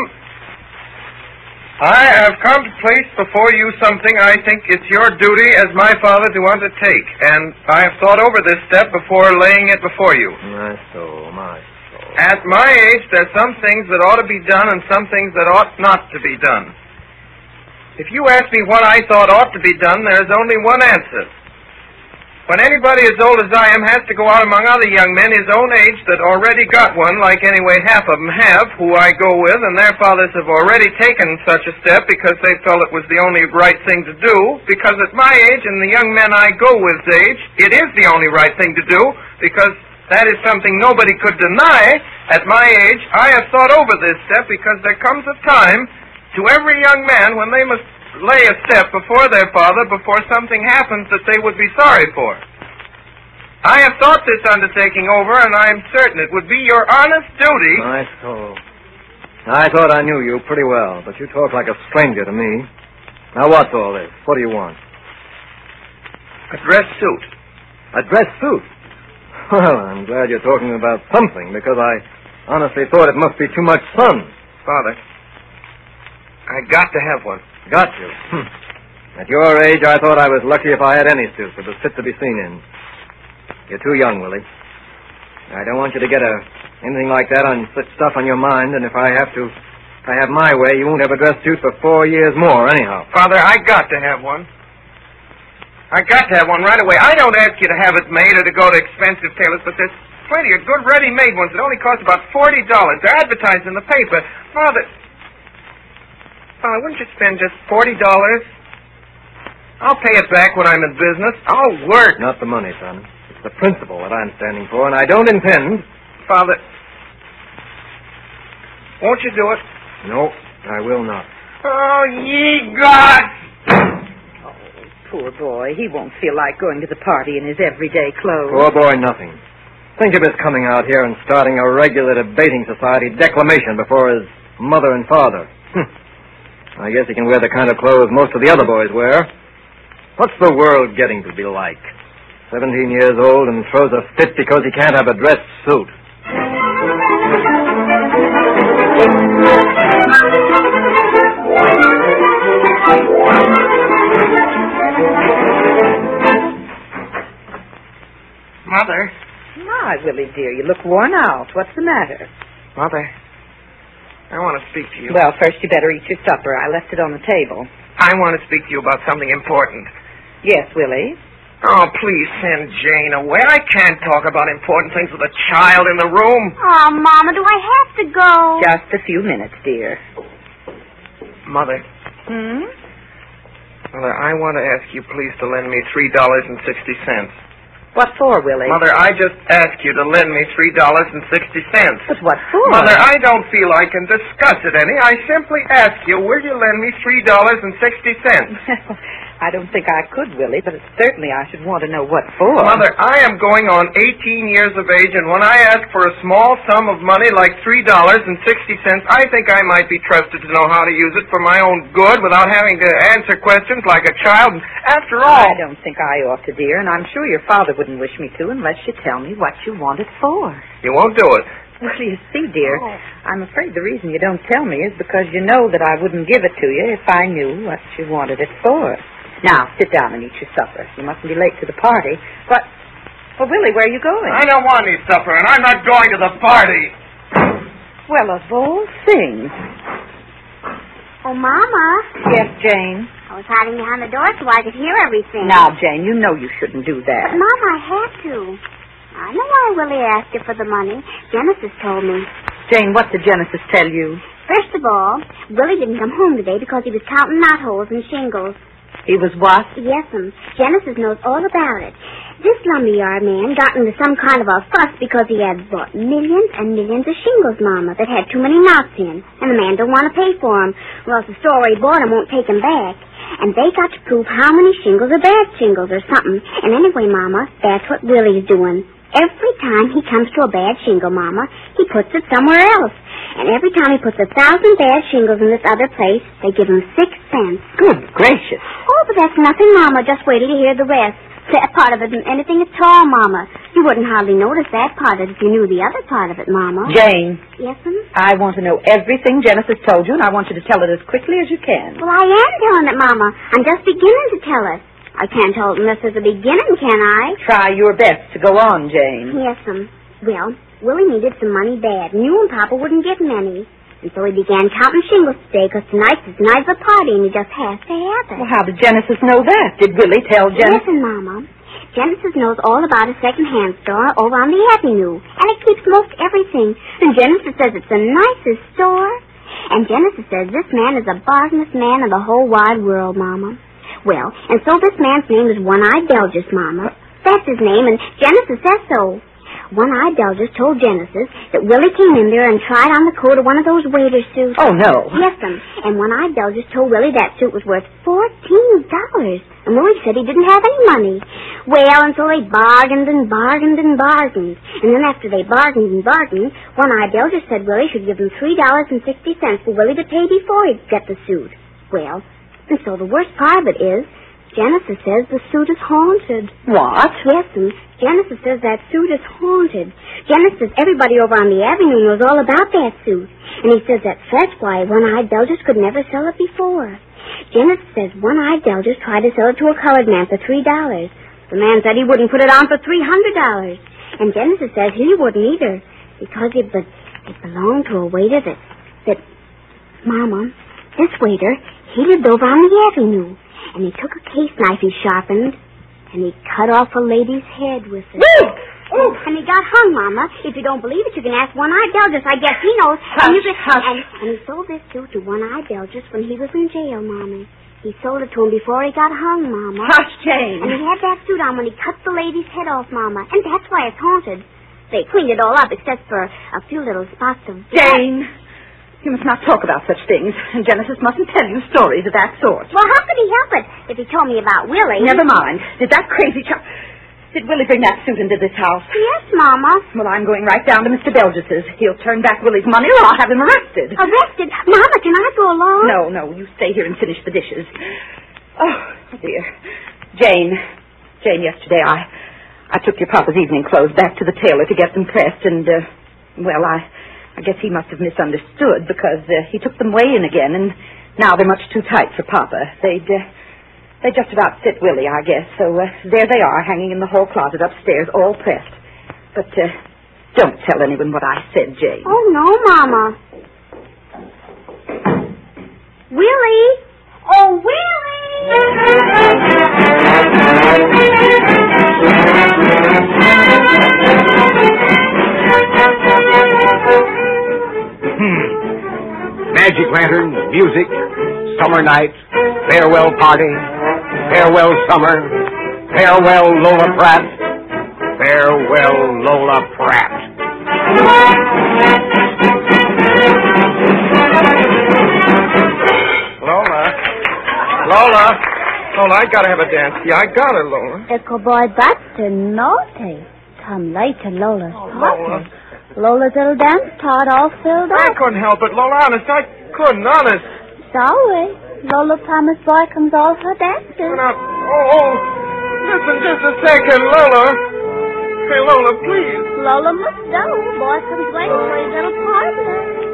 I have come to place before you something I think it's your duty as my father to undertake, and I have thought over this step before laying it before you. My soul, my soul. At my age, there's some things that ought to be done and some things that ought not to be done. If you ask me what I thought ought to be done, there's only one answer. When anybody as old as I am has to go out among other young men his own age that already got one, like anyway half of them have, who I go with, and their fathers have already taken such a step because they felt it was the only right thing to do, because at my age and the young men I go with's age, it is the only right thing to do, because that is something nobody could deny. At my age, I have thought over this step because there comes a time to every young man when they must lay a step before their father before something happens that they would be sorry for. I have thought this undertaking over, and I am certain it would be your honest duty... My soul. I thought I knew you pretty well, but you talk like a stranger to me. Now, what's all this? What do you want? A dress suit. A dress suit? Well, I'm glad you're talking about something, because I honestly thought it must be too much sun. Father, I got to have one. Got you? Hm. At your age, I thought I was lucky if I had any suit that was fit to be seen in. You're too young, Willie. I don't want you to get a anything like that on such stuff on your mind, and if I have to, if I have my way, you won't have a dress suit for four years more, anyhow. Father, I got to have one. I got to have one right away. I don't ask you to have it made or to go to expensive tailors, but there's plenty of good ready-made ones that only cost about forty dollars. They're advertised in the paper. Father... Father, wouldn't you spend just forty dollars? I'll pay it back when I'm in business. I'll work. Not the money, son. It's the principle that I'm standing for, and I don't intend... Father, won't you do it? No, I will not. Oh, ye gods! Oh, poor boy. He won't feel like going to the party in his everyday clothes. Poor boy, nothing. Think of his coming out here and starting a regular debating society declamation before his mother and father. I guess he can wear the kind of clothes most of the other boys wear. What's the world getting to be like? Seventeen years old and throws a fit because he can't have a dress suit. Mother. My, Willie, dear, you look worn out. What's the matter? Mother, I want to speak to you. Well, first you better eat your supper. I left it on the table. I want to speak to you about something important. Yes, Willie? Oh, please send Jane away. I can't talk about important things with a child in the room. Oh, Mama, do I have to go? Just a few minutes, dear. Mother. Hmm? Mother, I want to ask you please to lend me three dollars and sixty cents. What for, Willie? Mother, I just asked you to lend me three dollars and sixty cents. But what for? Mother, I don't feel I can discuss it any. I simply ask you, will you lend me three dollars and sixty cents? I don't think I could, Willie, but certainly I should want to know what for. Mother, I am going on eighteen years of age, and when I ask for a small sum of money like three dollars and sixty cents, I think I might be trusted to know how to use it for my own good without having to answer questions like a child. And after all... I don't think I ought to, dear, and I'm sure your father wouldn't wish me to unless you tell me what you want it for. You won't do it. Well, you see, dear, oh. I'm afraid the reason you don't tell me is because you know that I wouldn't give it to you if I knew what you wanted it for. Now, sit down and eat your supper. You mustn't be late to the party. But, well, Willie, where are you going? I don't want any supper, and I'm not going to the party. Well, of all things. Oh, Mama. Yes, Jane? I was hiding behind the door so I could hear everything. Now, Jane, you know you shouldn't do that. But, Mama, I had to. I know why Willie asked you for the money. Genesis told me. Jane, what did Genesis tell you? First of all, Willie didn't come home today because he was counting knotholes and shingles. He was what? Yes'm. Genesis knows all about it. This lumberyard man got into some kind of a fuss because he had bought millions and millions of shingles, Mama, that had too many knots in, and the man don't want to pay for them, or else the store where he bought them won't take them back. And they got to prove how many shingles are bad shingles or something. And anyway, Mama, that's what Willie's doing. Every time he comes to a bad shingle, Mama, he puts it somewhere else. And every time he puts a thousand bad shingles in this other place, they give him six cents. Good gracious. Oh, but that's nothing, Mama. Just wait till you hear the rest. That part of it isn't anything at all, Mama. You wouldn't hardly notice that part of it if you knew the other part of it, Mama. Jane. Yes'm? I want to know everything Genesis told you, and I want you to tell it as quickly as you can. Well, I am telling it, Mama. I'm just beginning to tell it. I can't tell it unless there's a beginning, can I? Try your best to go on, Jane. Yes'm. Well, Willie needed some money bad, and you and Papa wouldn't give him any. And so he began counting shingles today, because tonight's his night of the party, and he just has to have it. Well, how did Genesis know that? Did Willie tell Genesis? Listen, Mama. Genesis knows all about a second-hand store over on the avenue, and it keeps most everything. And Genesis says it's the nicest store. And Genesis says this man is the bargainest man in the whole wide world, Mama. Well, and so this man's name is One-Eyed Belgis, Mama. That's his name, and Genesis says so. One-Eyed Belgis told Genesis that Willie came in there and tried on the coat of one of those waiter suits. Oh, no. Yes'm. And One-Eyed Belgis told Willie that suit was worth fourteen dollars. And Willie said he didn't have any money. Well, and so they bargained and bargained and bargained. And then after they bargained and bargained, One-Eyed Belgis said Willie should give him three dollars and sixty cents for Willie to pay before he'd get the suit. Well, and so the worst part of it is, Genesis says the suit is haunted. What? Yes'm. Genesis says that suit is haunted. Genesis says everybody over on the avenue knows all about that suit. And he says that that's why One-Eyed Belgis could never sell it before. Genesis says One-Eyed Belgis tried to sell it to a colored man for three dollars. The man said he wouldn't put it on for three hundred dollars. And Genesis says he wouldn't either, because it, be- it belonged to a waiter that, that, Mama, this waiter, he lived over on the avenue. And he took a case knife he sharpened, and he cut off a lady's head with it. Woo! Oh, and he got hung, Mama. If you don't believe it, you can ask One-Eyed Belgis. I guess he knows. Hush, and, you can, hush. And, and he sold this suit to One-Eyed Belgis when he was in jail, Mommy. He sold it to him before he got hung, Mama. Hush, Jane. And he had that suit on when he cut the lady's head off, Mama. And that's why it's haunted. They cleaned it all up except for a few little spots of... Jane, you must not talk about such things. And Genesis mustn't tell you stories of that sort. Well, how could he help it if he told me about Willie? Never mind. Did that crazy child... Did Willie bring that suit into this house? Yes, Mama. Well, I'm going right down to Mister Belgis's. He'll turn back Willie's money or I'll have him arrested. Arrested? Mama, can I go along? No, no, you stay here and finish the dishes. Oh, dear. Jane. Jane, yesterday I I took your papa's evening clothes back to the tailor to get them pressed, and, uh, well, I I guess he must have misunderstood because uh, he took them way in again, and now they're much too tight for Papa. They'd, uh, they just about fit Willie, I guess, so uh, there they are, hanging in the hall closet upstairs, all pressed. But uh, don't tell anyone what I said, Jane. Oh, no, Mama. Willie! Oh, Willie! Hmm. Magic lanterns, music, summer night, farewell party, farewell summer, farewell Lola Pratt, farewell Lola Pratt. Lola. Lola. Lola, I gotta have a dance. Yeah, I got her, Lola. Echo boy, that's naughty. Come later, Lola's Oh, party. Lola. Lola's little dance card all filled I up. couldn't help it, Lola. Honest, I couldn't. Honest. Sorry. Lola promised boy comes all her dances. Now, oh, oh, listen just a second, Lola. Hey, Lola, please. Lola must go. Boy comes waiting for his little party.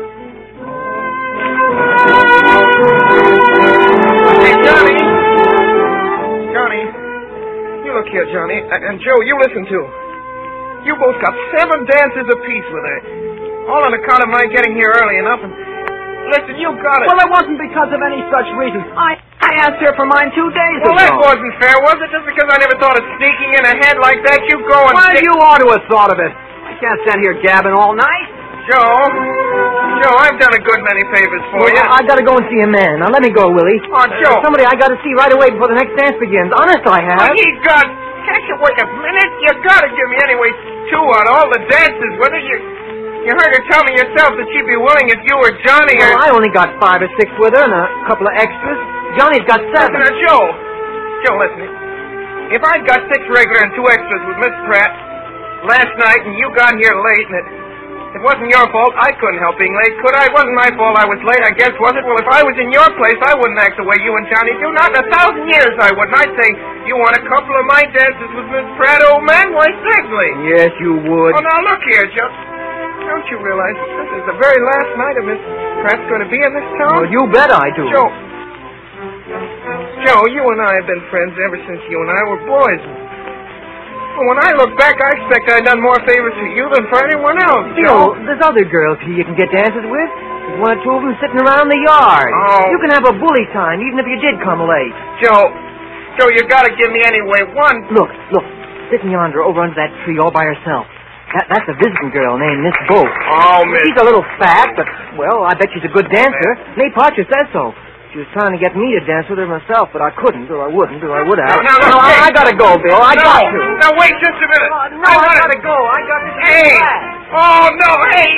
Hey, Johnny. Johnny. You look here, Johnny. And, and Joe, you listen too. You both got seven dances apiece with her. All on account of my getting here early enough. And listen, you got it. Well, it wasn't because of any such reason. I I asked her for mine two days Well, ago. that wasn't fair, was it? Just because I never thought of sneaking in ahead like that, you go and... Why, stick- you ought to have thought of it. I can't stand here gabbing all night. Joe, Joe, I've done a good many favors for Well, you. I gotta go and see a man. Now, let me go, Willie. Oh, Joe. Uh, somebody I gotta see right away before the next dance begins. Honest, I have. Well, you got... Can't you wait a minute? You gotta give me anyway two on all the dances with her. You, you heard her tell me yourself that she'd be willing if you were Johnny or... Well, I only got five or six with her and a couple of extras. Johnny's got seven. Listen, uh, Joe. Joe, listen. If I'd got six regular and two extras with Miss Pratt last night and you got here late and it, it wasn't your fault, I couldn't help being late, could I? It wasn't my fault I was late, I guess, was it? Well, if I was in your place, I wouldn't act the way you and Johnny do. Not in a thousand years I wouldn't. I'd say, you want a couple of my dances with Miss Pratt, old man? Why, certainly. Yes, you would. Oh, now look here, Joe. Don't you realize this is the very last night of Miss Pratt's going to be in this town? Well, you bet I do. Joe. Joe, you and I have been friends ever since you and I were boys. Well, when I look back, I expect I've done more favors for you than for anyone else, You Joe. know, there's other girls here you can get dances with. There's one or two of them sitting around the yard. Oh. You can have a bully time, even if you did come late. Joe, Joe, you gotta give me anyway one. Look, look, sitting yonder over under that tree all by herself. That, that's a visiting girl named Miss Boat. Oh, Miss... She's a little fat, but, well, I bet she's a good dancer. May Parcher says so. She was trying to get me to dance with her myself, but I couldn't, or I wouldn't, or I would have. No, no, no, I, hey. I gotta go, Bill. I no. got to. Now, wait just a minute. Oh, no, I, wanna... gotta go. I got to get Hey! back. Oh, no, hey!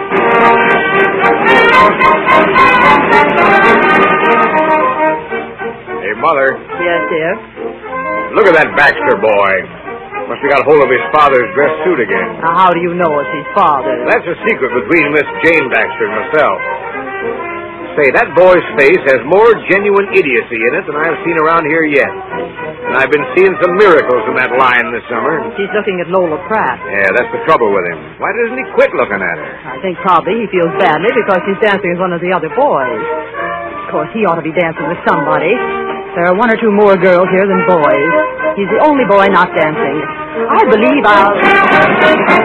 Hey, Mother, Yes, dear. look at that Baxter boy. Must have got hold of his father's dress suit again. Now, how do you know it's his father? That's a secret between Miss Jane Baxter and myself. Say, that boy's face has more genuine idiocy in it than I've seen around here yet. And I've been seeing some miracles in that line this summer. He's looking at Lola Pratt. Yeah, that's the trouble with him. Why doesn't he quit looking at her? I think probably he feels badly because she's dancing with one of the other boys. Of course, he ought to be dancing with somebody. There are one or two more girls here than boys. He's the only boy not dancing. I believe I'll...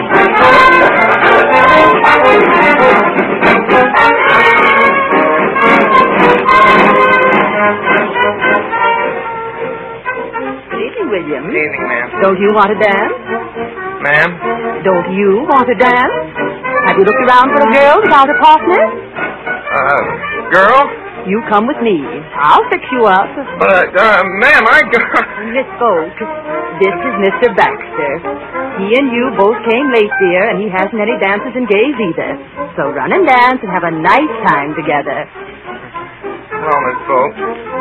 Good evening, William. Good evening, ma'am. Don't you want to dance? Ma'am? Don't you want to dance? Have you looked around for a girl without a partner? Uh, girl? You come with me. I'll fix you up. But, uh, ma'am, I got... Miss Boat, this is Mister Baxter. He and you both came late, dear, and he hasn't any dances engaged either. So run and dance and have a nice time together. Hello, Miss Boat.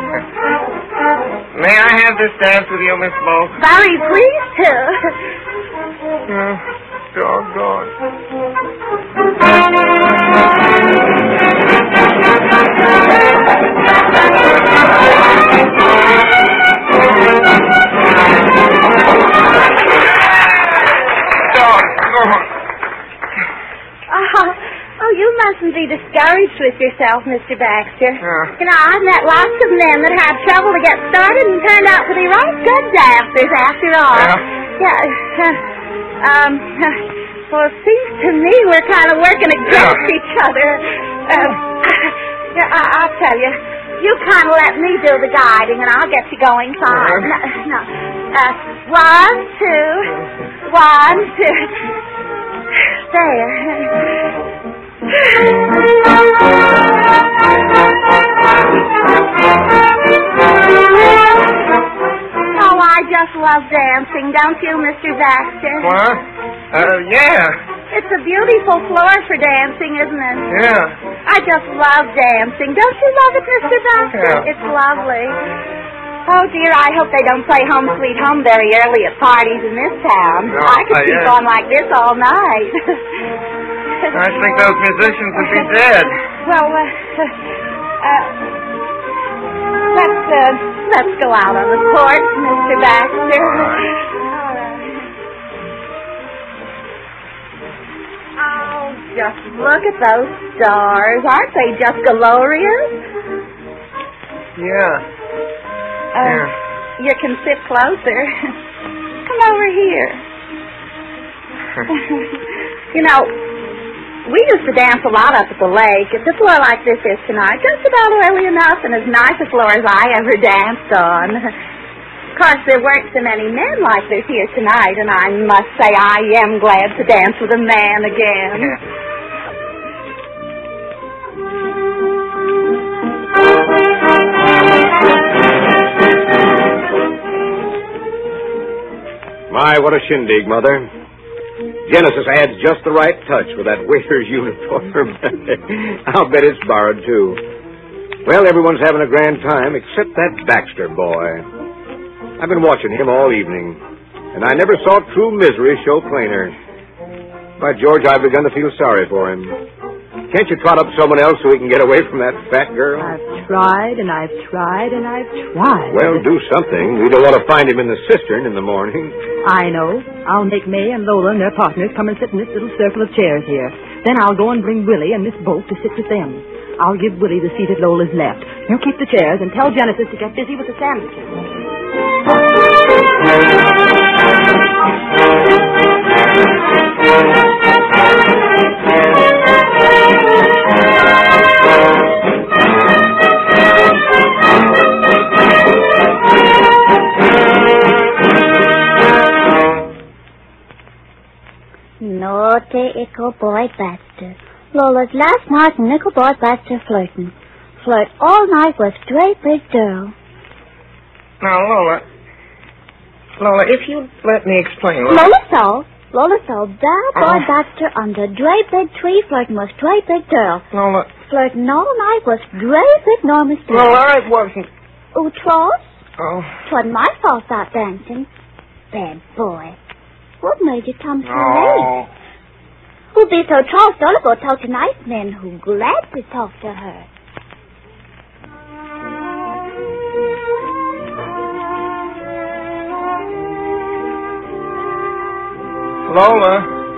May I have this dance with you, Miss Boat? Very pleased to. Uh, doggone. Oh, oh, you mustn't be discouraged with yourself, Mister Baxter. Yeah. You know, I've met lots of men that had trouble to get started and turned out to be right good dancers after all. Yeah. Yeah. uh, um, well, it seems to me we're kind of working against Yeah. each other. Um, yeah, I, I'll tell you. You kind of let me do the guiding, and I'll get you going fine. No, no. Uh, one, two, one, two. There. Oh, I just love dancing, don't you, Mister Baxter? What? Uh, yeah. It's a beautiful floor for dancing, isn't it? Yeah. I just love dancing. Don't you love it, Mister Baxter? Yeah. It's lovely. Oh, dear, I hope they don't play Home Sweet Home very early at parties in this town. No, I could uh, keep yeah. on like this all night. I think those musicians would be dead. Well, uh, uh, let's, uh, let's go out on the porch, Mister Baxter. All right. All right. Oh, just look at those stars. Aren't they just glorious? Yeah. Uh, Yeah. You can sit closer. Come over here. You know, We used to dance a lot up at the lake. It's a floor like this is tonight, just about oily enough and as nice a floor as I ever danced on. Of course, there weren't so many men like there's here tonight, and I must say I am glad to dance with a man again. My, what a shindig, Mother. Genesis adds just the right touch with that waiter's uniform. I'll bet it's borrowed, too. Well, everyone's having a grand time except that Baxter boy. I've been watching him all evening, and I never saw true misery show plainer. By George, I've begun to feel sorry for him. Can't you trot up someone else so we can get away from that fat girl? I've tried, and I've tried, and I've tried. Well, do something. We don't want to find him in the cistern in the morning. I know. I'll make May and Lola and their partners come and sit in this little circle of chairs here. Then I'll go and bring Willie and Miss Bolt to sit with them. I'll give Willie the seat at Lola's left. You keep the chairs and tell Genesis to get busy with the sandwiches. Naughty Ickle Boy Baxter. Lola's last night and Ickle Boy Baxter flirting. Flirt all night with Stray Big Girl. Now, Lola. Lola, if you let me explain. Lola, Lola saw. Lola saw that boy uh, Baxter under Stray Big Tree flirting with Stray Big Girl. Lola. Flirting all night with Stray Big Norma Stewart. Lola, it wasn't. Oh, twas? Oh. Twasn't my fault that dancing. Bad boy. What made you come so oh. late? Who'd be so tall, Lola go talk to nice men who glad to talk to her. Lola.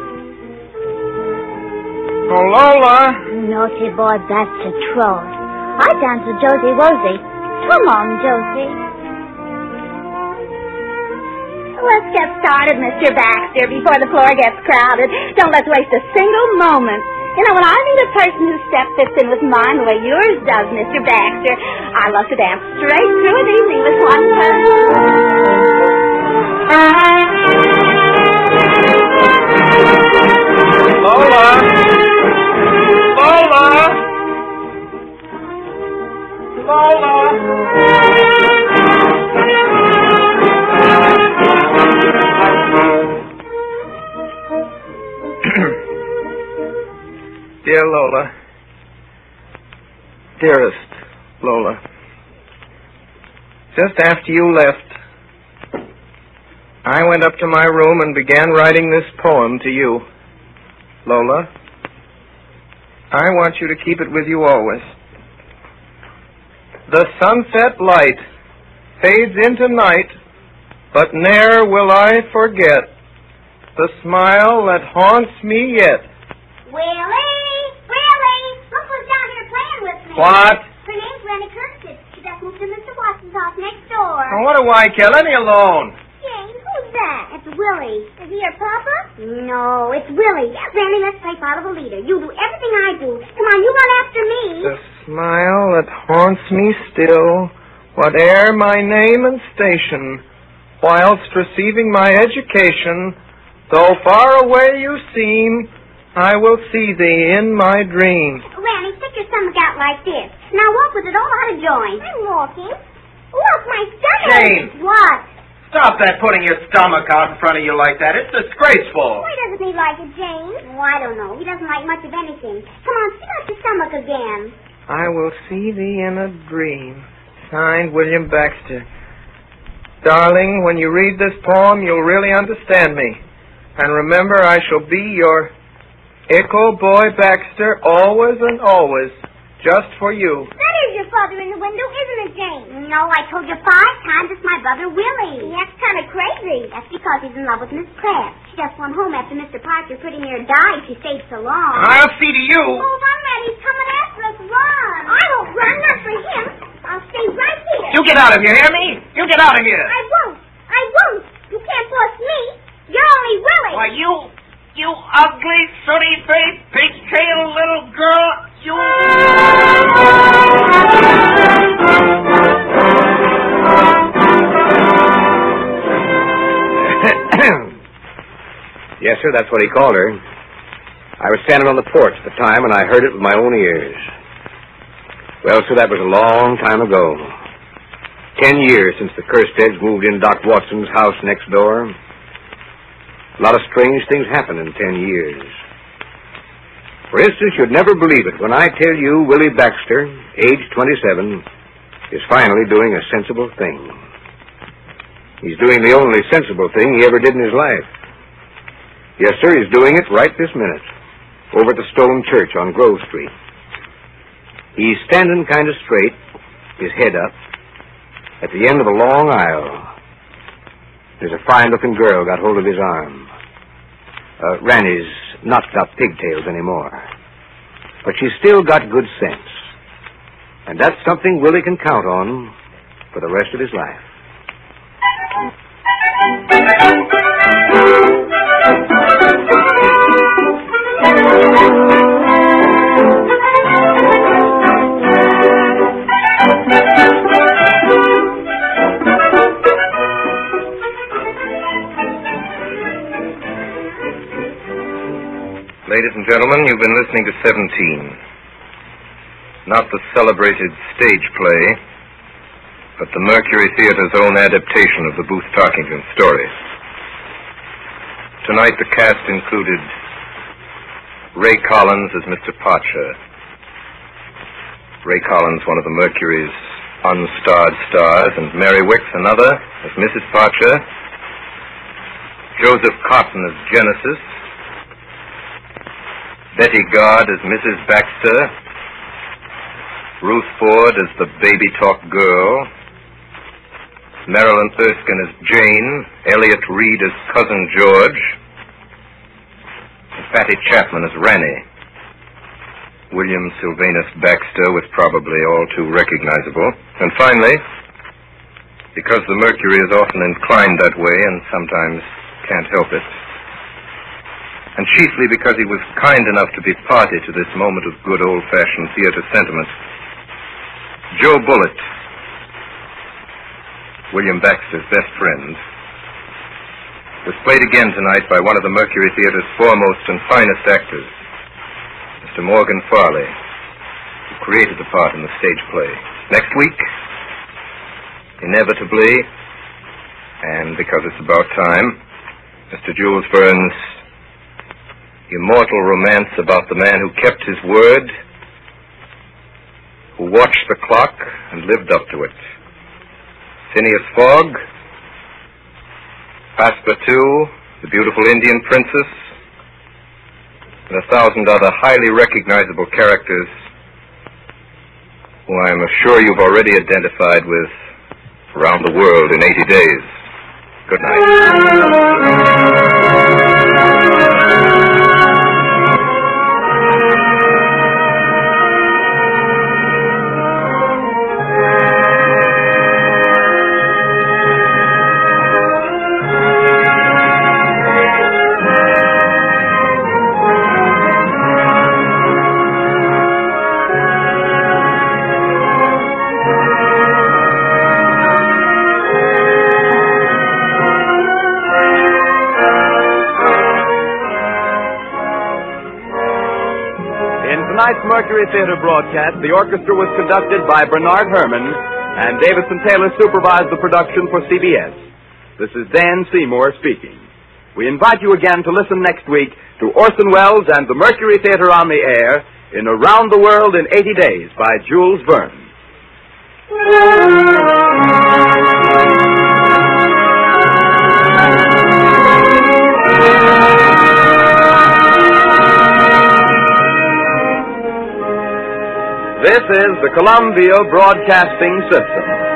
Oh, Lola. Naughty boy Baxter Troll. I dance with Josie Wosie. Come on, Josie. Let's get started, Mister Baxter, before the floor gets crowded. Don't let's waste a single moment. You know, when I meet a person whose step fits in with mine the way yours does, Mister Baxter, I love to dance straight through it easy with one person. Lola! Lola! Lola! Dear Lola, dearest Lola, just after you left, I went up to my room and began writing this poem to you. Lola, I want you to keep it with you always. The sunset light fades into night, but ne'er will I forget the smile that haunts me yet. Willie! Willie! Look who's down here playing with me. What? Her name's Rennie Kirsten. She just moved to Mister Watson's house next door. Now, what do I care? Let me alone. Jane, who's that? It's Willie. Is he your papa? No, it's Willie. Randy, let's play follow the leader. You do everything I do. Come on, you run after me. The smile that haunts me still, whate'er my name and station, whilst receiving my education, though far away you seem, I will see thee in my dream. Randy, stick your stomach out like this. Now walk with it all out of joint. I'm walking. Look, my stomach. Jane. What? Stop that putting your stomach out in front of you like that. It's disgraceful. Why doesn't he like it, Jane? Oh, I don't know. He doesn't like much of anything. Come on, stick out your stomach again. I will see thee in a dream. Signed, William Baxter. Darling, when you read this poem, you'll really understand me. And remember, I shall be your Ickle Boy Baxter, always and always, just for you. That is your father in the window, isn't it, Jane? No, I told you five times it's my brother Willie. That's kind of crazy. That's because he's in love with Miss Pratt. She just went home after Mister Parker pretty near died. She stayed so long. I'll see to you. Hold on, Red. He's coming after us. Run. I won't run, not for him. I'll stay right here. You get out of here, hear me? You get out of here. I won't. I won't. You can't force me. You're only Willie. Why, you... You ugly, sooty-faced, pig sir. That's what he called her. I was standing on the porch at the time, and I heard it with my own ears. Well, sir, that was a long time ago. Ten years since the Kersteads moved in Doc Watson's house next door. A lot of strange things happened in ten years. For instance, you'd never believe it when I tell you Willie Baxter, age twenty-seven, is finally doing a sensible thing. He's doing the only sensible thing he ever did in his life. Yes, sir, he's doing it right this minute, over at the Stone Church on Grove Street. He's standing kind of straight, his head up, at the end of a long aisle. There's a fine-looking girl got hold of his arm. Uh, Ranny's not got pigtails anymore. But she's still got good sense. And that's something Willie can count on for the rest of his life. Ladies and gentlemen, you've been listening to Seventeen. Not the celebrated stage play, but the Mercury Theater's own adaptation of the Booth Tarkington story. Tonight the cast included Ray Collins as Mister Parcher. Ray Collins, one of the Mercury's unstarred stars, and Mary Wicks, another, as Missus Parcher. Joseph Cotton as Genesis. Betty Gard as Missus Baxter. Ruth Ford as the baby talk girl. Marilyn Erskine as Jane. Elliot Reed as Cousin George. And Fatty Chapman as Ranny. William Sylvanus Baxter was probably all too recognizable. And finally, because the Mercury is often inclined that way and sometimes can't help it, and chiefly because he was kind enough to be party to this moment of good old-fashioned theater sentiment, Joe Bullitt, William Baxter's best friend, was played again tonight by one of the Mercury Theater's foremost and finest actors, Mister Morgan Farley, who created the part in the stage play. Next week, inevitably, and because it's about time, Mister Jules Verne's immortal romance about the man who kept his word, who watched the clock and lived up to it. Phineas Fogg, Passepartout, the beautiful Indian princess, and a thousand other highly recognizable characters who I am sure you've already identified with around the world in eighty days. Good night. Tonight's Mercury Theater broadcast, the orchestra was conducted by Bernard Herrmann, and Davidson Taylor supervised the production for C B S. This is Dan Seymour speaking. We invite you again to listen next week to Orson Welles and the Mercury Theater on the Air in Around the World in eighty days by Jules Verne. This is the Columbia Broadcasting System.